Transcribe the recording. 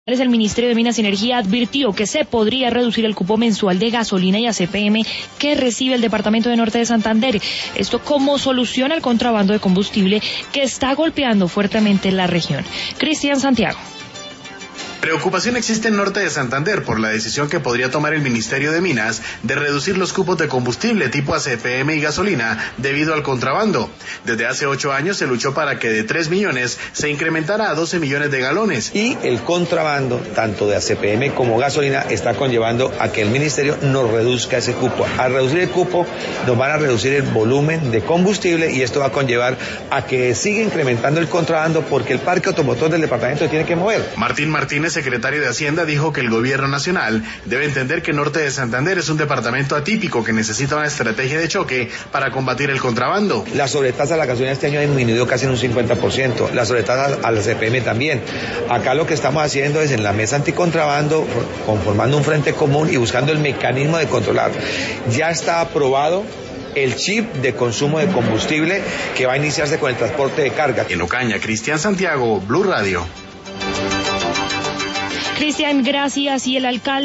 El Ministerio de Minas y Energía advirtió que se podría reducir el cupo mensual de gasolina y ACPM que recibe el departamento de Norte de Santander. Esto como solución al contrabando de combustible que está golpeando fuertemente la región. Cristian Santiago. Preocupación existe en Norte de Santander por la decisión que podría tomar el Ministerio de Minas de reducir los cupos de combustible tipo ACPM y gasolina debido al contrabando. Desde hace 8 años se luchó para que de 3 millones se incrementara a 12 millones de galones. Y el contrabando, tanto de ACPM como gasolina, está conllevando a que el Ministerio nos reduzca ese cupo. Al reducir el cupo, nos van a reducir el volumen de combustible y esto va a conllevar a que siga incrementando el contrabando porque el parque automotor del departamento se tiene que mover. Martín Martínez, secretario de Hacienda, dijo que el gobierno nacional debe entender que Norte de Santander es un departamento atípico que necesita una estrategia de choque para combatir el contrabando. La sobretasa a la gasolina este año ha disminuido casi en un 50%, la sobretasa a la CPM también. Acá lo que estamos haciendo es en la mesa anticontrabando, conformando un frente común y buscando el mecanismo de controlar. Ya está aprobado el chip de consumo de combustible que va a iniciarse con el transporte de carga. En Ocaña, Cristian Santiago, Blue Radio. Cristian, gracias. Y el alcalde